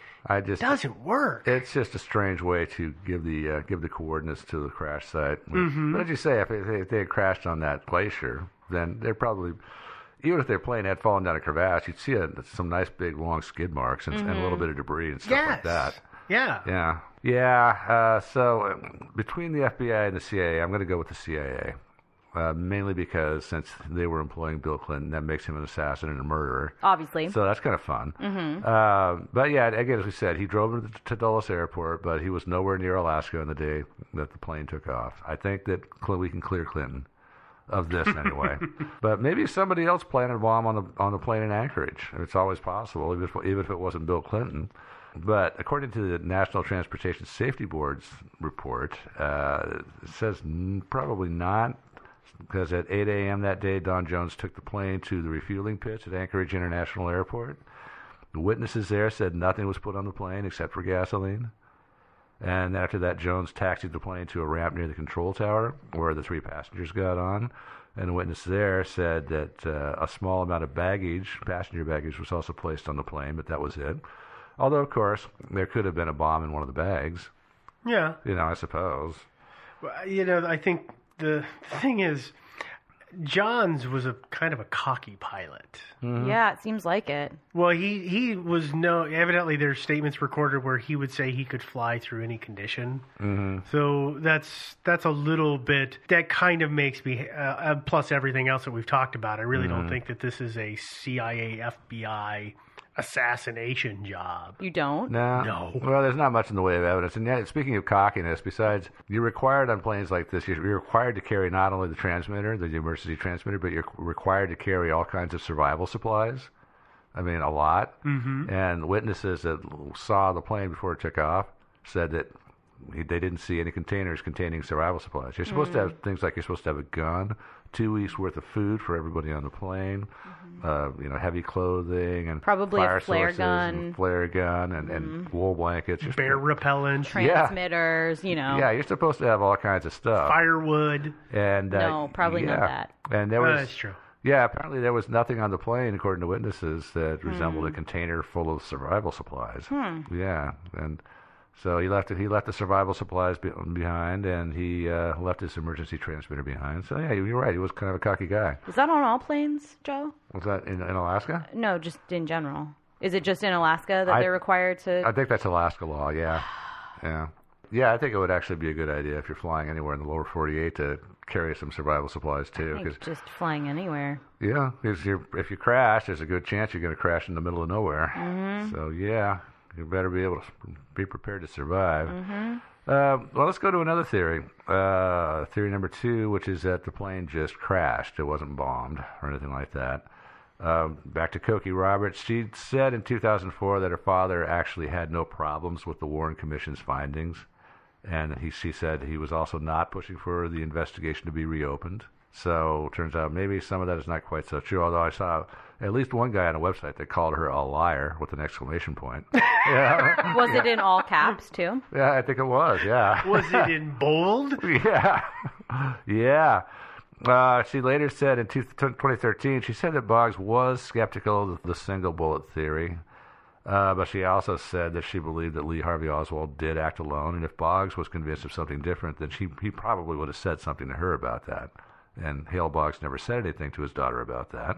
I just doesn't work. It's just a strange way to give the uh, give the coordinates to the crash site. Mm-hmm. But as you say, if, it, if they had crashed on that glacier, then they're probably, even if their plane had fallen down a crevasse, you'd see a, some nice big long skid marks and, and a little bit of debris and stuff yes, like that. yeah, Yeah, yeah. Uh, so um, between the F B I and the C I A, I'm going to go with the C I A. Uh, mainly because since they were employing Bill Clinton, that makes him an assassin and a murderer. Obviously. So that's kind of fun. Mm-hmm. Uh, but yeah, again, as we said, he drove to, to Dulles Airport, but he was nowhere near Alaska on the day that the plane took off. I think that Cl- we can clear Clinton of this anyway. But maybe somebody else planted a bomb on the on the plane in Anchorage. It's always possible, even if, even if it wasn't Bill Clinton. But according to the National Transportation Safety Board's report, uh, it says n- probably not. Because at eight a.m. that day, Don Jones took the plane to the refueling pits at Anchorage International Airport. The witnesses there said nothing was put on the plane except for gasoline. And after that, Jones taxied the plane to a ramp near the control tower where the three passengers got on. And the witness there said that uh, a small amount of baggage, passenger baggage, was also placed on the plane, but that was it. Although, of course, there could have been a bomb in one of the bags, yeah. you know, I suppose. Well, you know, I think the thing is, Johns was a kind of a cocky pilot. Yeah, it seems like it. Well, he, he was no, evidently there's statements recorded where he would say he could fly through any condition. Mm-hmm. So that's that's a little bit, that kind of makes me, uh, uh, plus everything else that we've talked about, I really Mm-hmm. don't think that this is a C I A, F B I assassination job. You don't? No. No. Well, there's not much in the way of evidence. And yet, speaking of cockiness, besides, you're required on planes like this, you're required to carry not only the transmitter, the emergency transmitter, but you're required to carry all kinds of survival supplies. I mean, a lot. Mm-hmm. And witnesses that saw the plane before it took off said that he, they didn't see any containers containing survival supplies. You're supposed mm. to have things like you're supposed to have a gun, two weeks worth of food for everybody on the plane, mm-hmm. uh, you know, heavy clothing and probably fire a flare sources gun, and flare gun, and, and mm-hmm. wool blankets, you're bear repellent, transmitters. Yeah. You know, yeah, you're supposed to have all kinds of stuff, firewood, and uh, no, probably yeah. not that. And there oh, was that's true. Yeah, apparently there was nothing on the plane, according to witnesses, that resembled hmm. a container full of survival supplies. Hmm. Yeah, and so he left it. He left the survival supplies be, behind, and he uh, left his emergency transmitter behind. So yeah, you're right. He was kind of a cocky guy. Was that on all planes, Joe? Was that in, in Alaska? No, just in general. Is it just in Alaska that I, they're required to? I think that's Alaska law. Yeah, yeah, yeah. I think it would actually be a good idea if you're flying anywhere in the lower forty-eight to carry some survival supplies too. I think just flying anywhere. Yeah, because you're, if you crash, there's a good chance you're going to crash in the middle of nowhere. Mm-hmm. So yeah, you better be able to be prepared to survive. Mm-hmm. Uh, well, let's go to another theory. Uh, theory number two, which is that the plane just crashed. It wasn't bombed or anything like that. Uh, back to Cokie Roberts. She said in two thousand four that her father actually had no problems with the Warren Commission's findings. And he, she said he was also not pushing for the investigation to be reopened. So it turns out maybe some of that is not quite so true, although I saw at least one guy on a website that called her a liar with an exclamation point. Yeah. Was it in all caps, too? Yeah, I think it was, yeah. Was it in bold? Yeah. Yeah. Uh, she later said in twenty thirteen, she said that Boggs was skeptical of the single bullet theory. Uh, but she also said that she believed that Lee Harvey Oswald did act alone, and if Boggs was convinced of something different, then she, he probably would have said something to her about that. And Hale Boggs never said anything to his daughter about that.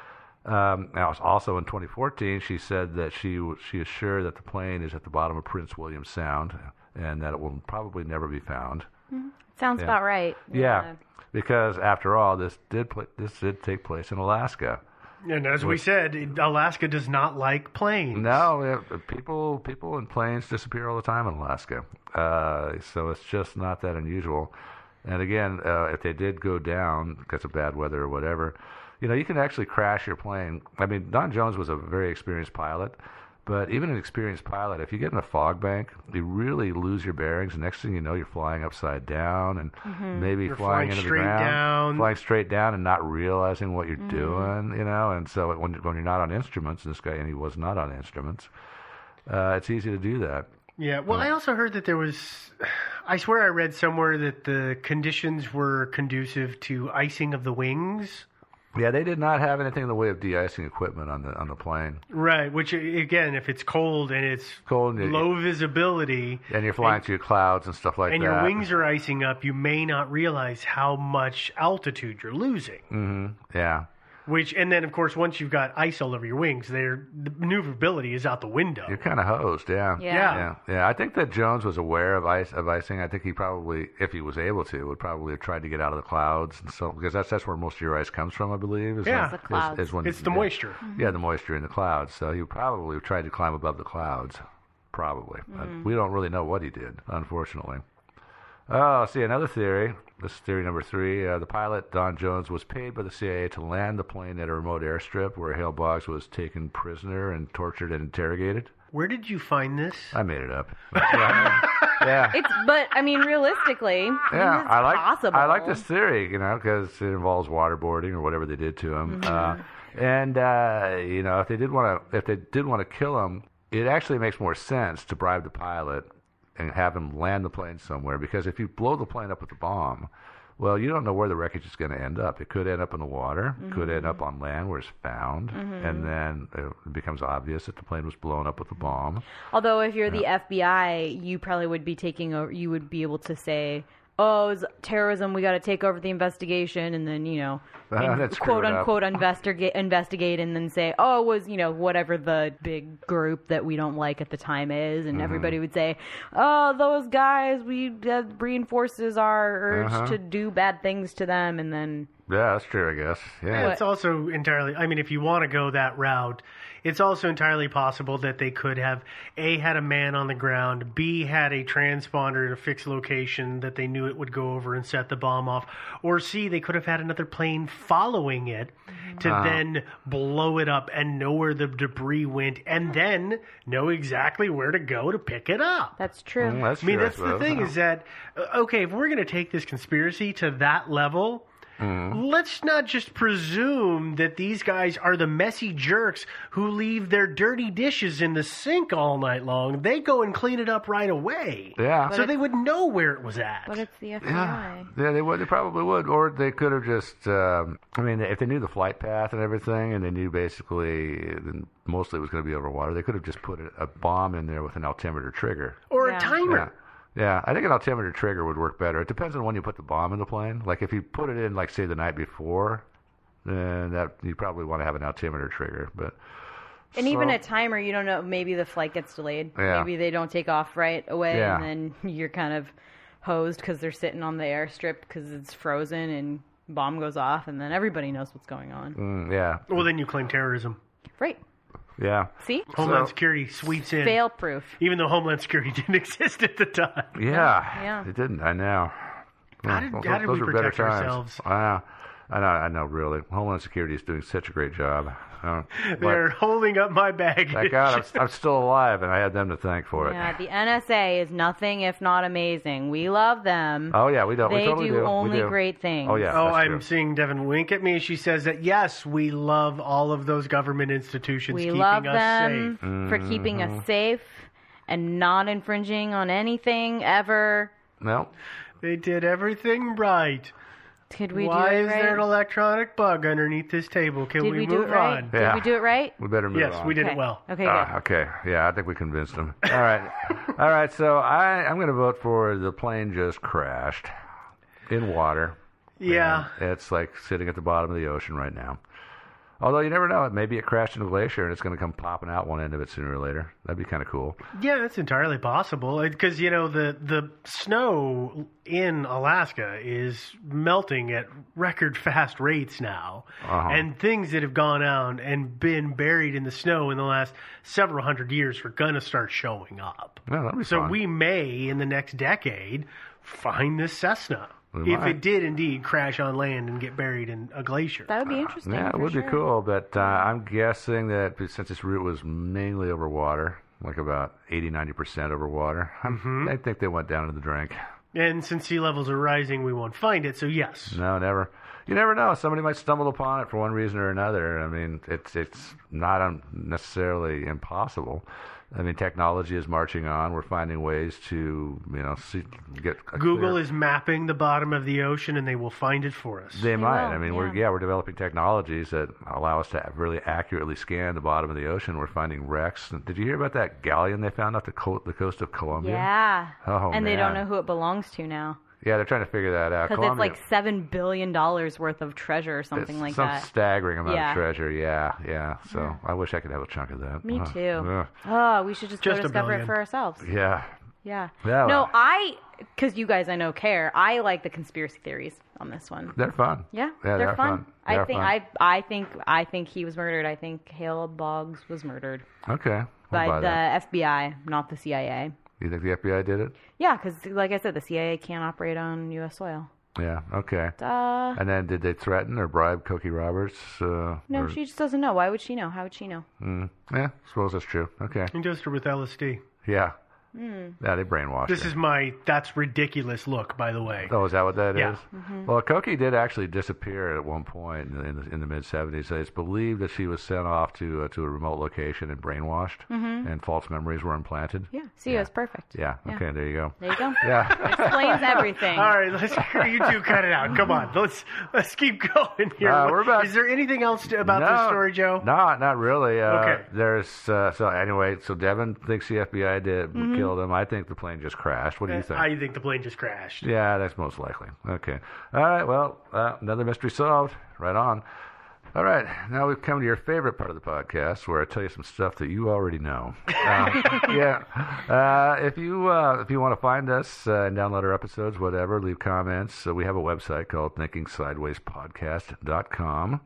Um, now, also in twenty fourteen, she said that she she is sure that the plane is at the bottom of Prince William Sound, and that it will probably never be found. Mm-hmm. Sounds yeah. about right. Yeah. yeah, because after all, this did pl- this did take place in Alaska. And as we said, Alaska does not like planes. No, it, people people in planes disappear all the time in Alaska. Uh, so it's just not that unusual. And again, uh, if they did go down because of bad weather or whatever, you know, you can actually crash your plane. I mean, Don Jones was a very experienced pilot, but even an experienced pilot, if you get in a fog bank, you really lose your bearings. The next thing you know, you're flying upside down and mm-hmm. maybe you're flying, flying into the straight ground, down. flying straight down and not realizing what you're mm-hmm. doing, you know. And so when, when you're not on instruments, and this guy, and he was not on instruments, uh, it's easy to do that. Yeah, well, I also heard that there was, I swear I read somewhere that the conditions were conducive to icing of the wings. Yeah, they did not have anything in the way of de-icing equipment on the on the plane. Right, which, again, if it's cold and it's cold and low visibility... And you're flying and, through clouds and stuff like and that. And your wings are icing up, you may not realize how much altitude you're losing. Mm-hmm, yeah. Which, and then, of course, once you've got ice all over your wings, their the maneuverability is out the window. You're kind of hosed, yeah. Yeah. yeah. Yeah. Yeah. I think that Jones was aware of ice of icing. I think he probably, if he was able to, would probably have tried to get out of the clouds and so because that's that's where most of your ice comes from, I believe. Is yeah. when, the clouds. Is, is when, it's the yeah, moisture. Mm-hmm. Yeah, the moisture in the clouds. So he probably tried to climb above the clouds, probably. Mm-hmm. But we don't really know what he did, unfortunately. Oh, see, another theory. This is theory number three. Uh, the pilot, Don Jones, was paid by the C I A to land the plane at a remote airstrip where Hale Boggs was taken prisoner and tortured and interrogated. Where did you find this? I made it up. yeah. yeah. It's, but I mean, realistically, Yeah, I, mean, it's I like possible. I like this theory, you know, because it involves waterboarding or whatever they did to him. Mm-hmm. Uh, and uh, you know, if they did want to, if they did want to kill him, it actually makes more sense to bribe the pilot and have him land the plane somewhere. Because if you blow the plane up with a bomb, well, you don't know where the wreckage is going to end up. It could end up in the water, Mm-hmm. could end up on land where it's found, Mm-hmm. and then it becomes obvious that the plane was blown up with a bomb. Although, if you're the F B I, you probably would be taking over. You would be able to say, "Oh, it's terrorism. We got to take over the investigation," and then you know, and That's quote screwed up. unquote investigate, investigate, and then say, "Oh, it was you know whatever the big group that we don't like at the time is," and Mm-hmm. everybody would say, "Oh, those guys. We that reinforces our urge Uh-huh. to do bad things to them," and then Yeah, that's true, I guess. Yeah. Yeah, it's also entirely, I mean, if you want to go that route, it's also entirely possible that they could have A, had a man on the ground, B, had a transponder at a fixed location that they knew it would go over and set the bomb off, or C, they could have had another plane following it to Uh. then blow it up and know where the debris went and then know exactly where to go to pick it up. That's true. Mm, that's I mean, true, that's the suppose. thing is that, uh, okay, if we're going to take this conspiracy to that level, let's not just presume that these guys are the messy jerks who leave their dirty dishes in the sink all night long. They go and clean it up right away. Yeah. So they would know where it was at. But it's the F B I. Yeah, yeah, they would. They probably would, or they could have just. Um, I mean, if they knew the flight path and everything, and they knew basically then mostly it was going to be over water, they could have just put a, a bomb in there with an altimeter trigger. Or Yeah. a timer. Yeah. Yeah, I think an altimeter trigger would work better. It depends on when you put the bomb in the plane. Like if you put it in, like say the night before, then that you probably want to have an altimeter trigger. But And even so- a timer, you don't know. Maybe the flight gets delayed. Yeah. Maybe they don't take off right away, Yeah. and then you're kind of hosed because they're sitting on the airstrip because it's frozen and bomb goes off, and then everybody knows what's going on. Mm, yeah, Well, then you claim terrorism. Right. yeah, See? Homeland So- Security sweeps in. Fail proof. Even though Homeland Security didn't exist at the time. yeah. Yeah. It didn't. I know. How did- how did we were better protect times. ourselves? I know. I know. I know. Really, Homeland Security is doing such a great job. Uh, They're but, holding up my baggage. thank God, I'm, I'm still alive, and I had them to thank for it. Yeah, the N S A is nothing if not amazing. We love them. Oh yeah, we don't. They we totally do do. We only do. great things. Oh yeah. Oh, that's I'm true. seeing Devin wink at me. She says that, yes, we love all of those government institutions We keeping love us them safe. for keeping Mm-hmm. us safe and not infringing on anything ever. No. They did everything right. Did we Why do it is right? there an electronic bug underneath this table? Can Did we, we move do it right? on? Did Yeah. we do it right? We better move Yes, on. we did okay. it well. Okay, good. Ah, okay. Yeah, I think we convinced them. All right. All right. So I, I'm going to vote for the plane just crashed in water. Yeah. And it's like sitting at the bottom of the ocean right now. Although you never know. Maybe it crashed in a glacier and it's going to come popping out one end of it sooner or later. That'd be kind of cool. Yeah, that's entirely possible. Because, you know, the, the snow in Alaska is melting at record fast rates now. Uh-huh. And things that have gone out and been buried in the snow in the last several hundred years are going to start showing up. Yeah, that'd be So fun. we may, in the next decade, find this Cessna. We If might. it did indeed crash on land and get buried in a glacier. That would be interesting. Yeah, it for would be sure. cool, but uh, I'm guessing that since its route was mainly over water, like about eighty, ninety percent over water, I'm- I think they went down to the drink. And since sea levels are rising, we won't find it. So, yes. No, never. You never know. Somebody might stumble upon it for one reason or another. I mean, it's it's not un- necessarily impossible. I mean, technology is marching on. We're finding ways to, you know, see, get a Google clear- is mapping the bottom of the ocean, and they will find it for us. They might. will, I mean, yeah. we're yeah, we're developing technologies that allow us to really accurately scan the bottom of the ocean. We're finding wrecks. Did you hear about that galleon they found off the, co- the coast of Colombia? Yeah. Oh, and they don't man. know who it belongs to now. Yeah, they're trying to figure that out. Because it's Colombia- like seven billion dollars worth of treasure or something it's like some that. staggering amount Yeah. of treasure. Yeah, yeah. So I wish I could have a chunk of that. Me Uh, too. uh, Oh, we should just, Just go a discover it billion. for ourselves. yeah. Yeah. Yeah, No, well. I, because you guys I know care, I like the conspiracy theories on this one. They're fun. Yeah, Yeah, they're, they're fun. fun. I They're think fun. I I think I think he was murdered. I think Hale Boggs was murdered Okay. We'll by buy the that. F B I, not the C I A. You think the F B I did it? Yeah, because like I said, the C I A can't operate on U S soil. Yeah. Okay. Uh, And then did they threaten or bribe Cokie Roberts? Uh, no, or- she just doesn't know. Why would she know? How would she know? Mm, yeah, I suppose that's true. Okay. And just with L S D. Yeah. Hmm. Yeah, they brainwashed This her. is my that's ridiculous look, by the way. Oh, is that what that is? Yeah. Mm-hmm. Well, Cokie did actually disappear at one point in the, in the, in the mid seventies. It's believed that she was sent off to uh, to a remote location and brainwashed, and false memories were implanted. Mm-hmm. Yeah, see, Yeah. it was perfect. Yeah. Yeah. Okay. There you go. There you go. Yeah. Explains everything. All right, let's you two cut it out. Come on, let's let's keep going here. Uh, we're about- Is there anything else to, about no, this story, Joe? No, not really. Uh, Okay. There's uh, so anyway. So Devin thinks the F B I did Mm-hmm. killed him. I think the plane just crashed. What do you think? I think the plane just crashed. Yeah, that's most likely. Okay. All right. Well, uh, another mystery solved. Right on. All right. Now we've come to your favorite part of the podcast, where I tell you some stuff that you already know. Um, yeah. Uh, if you uh, if you want to find us uh, and download our episodes, whatever, leave comments. Uh, we have a website called thinking sideways podcast dot com.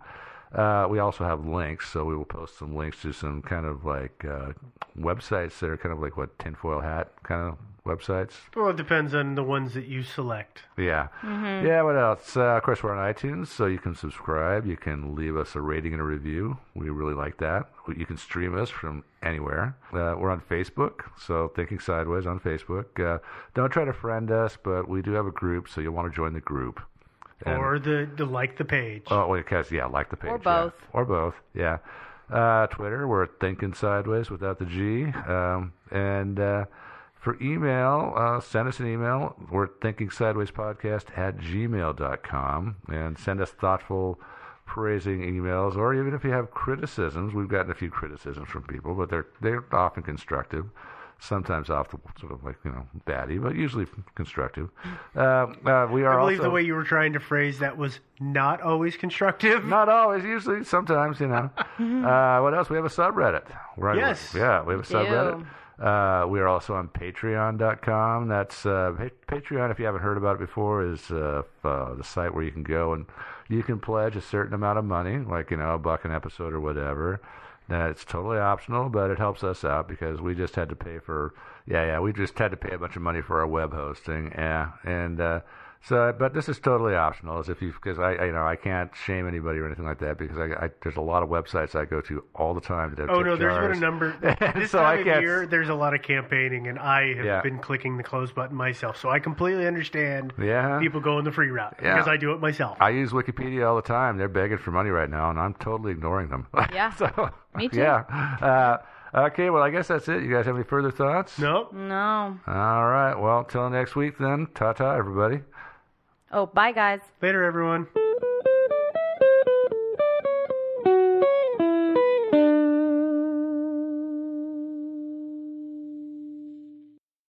Uh, we also have links, so we will post some links to some kind of like uh, websites that are kind of like what tinfoil hat kind of websites. Well, it depends on the ones that you select. Yeah. Mm-hmm. Yeah, what else? Uh, of course, we're on iTunes, so you can subscribe. You can leave us a rating and a review. We really like that. You can stream us from anywhere. Uh, we're on Facebook, so Thinking Sideways on Facebook. Uh, don't try to friend us, but we do have a group, so you'll want to join the group. And, or the, the like the page. Oh, well, because, yeah, like the page. Or both. Yeah. Or both, yeah. Uh, Twitter, we're Thinking Sideways without the G. Um, and... Uh, For email, uh, send us an email. We're thinkingsidewayspodcast at gmail dot com. And send us thoughtful, praising emails. Or even if you have criticisms. We've gotten a few criticisms from people, but they're they're often constructive. Sometimes off the sort of like, you know, batty, but usually constructive. Uh, uh, we are I believe also, the way you were trying to phrase that was not always constructive. Not always, usually, sometimes, you know. uh, what else? We have a subreddit. Right? Yes. Yeah, we have a do. subreddit. Uh, we are also on patreon dot com. That's uh, pa- Patreon, if you haven't heard about it before, is uh, uh, the site where you can go and you can pledge a certain amount of money, like, you know, a buck an episode or whatever. Now, it's totally optional, but it helps us out because we just had to pay for, yeah, yeah, we just had to pay a bunch of money for our web hosting. Yeah, and uh, so, but this is totally optional, as if you, because I, I, you know, I can't shame anybody or anything like that because I, I there's a lot of websites I go to all the time that have Oh, tip no, there's jars. been a number. This So time I of can't- year, there's a lot of campaigning, and I have Yeah. been clicking the close button myself. So I completely understand Yeah. people going the free route Yeah. because I do it myself. I use Wikipedia all the time. They're begging for money right now, and I'm totally ignoring them. Yeah. so, Me too. Yeah. Uh, okay, well, I guess that's it. You guys have any further thoughts? No? No. All right. Well, till next week then. Ta-ta, everybody. Oh, bye, guys. Later, everyone.